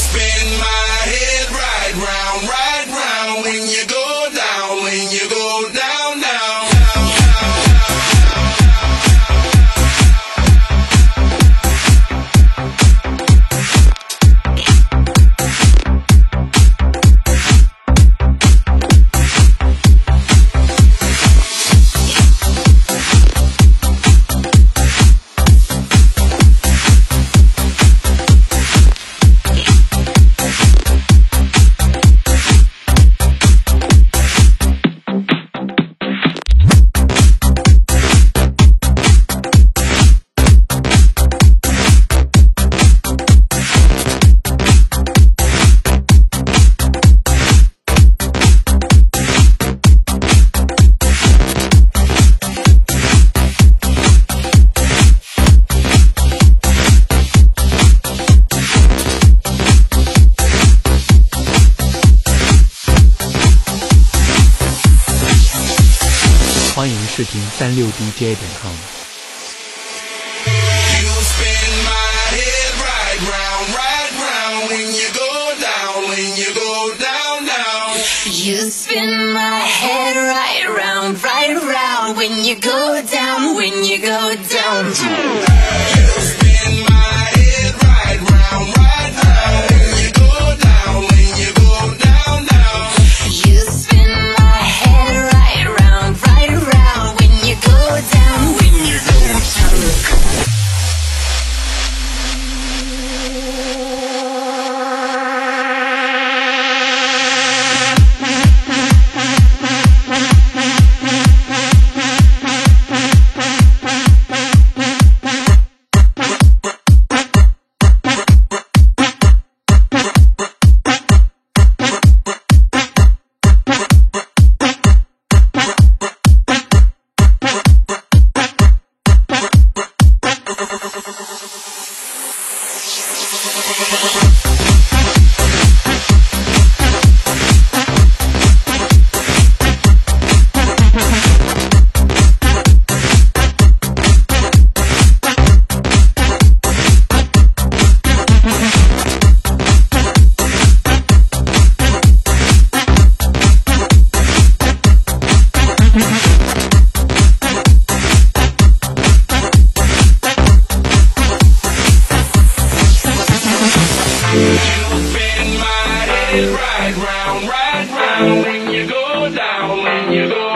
spin my head right round when you go down, down, down. 欢迎视听36DJ.com。 You spin my head right round when you go down, down. You spin my head right around when you go down, down. You spin my head right round when you go down, down. You spin my head right around when you go down, down. Right round when you go down,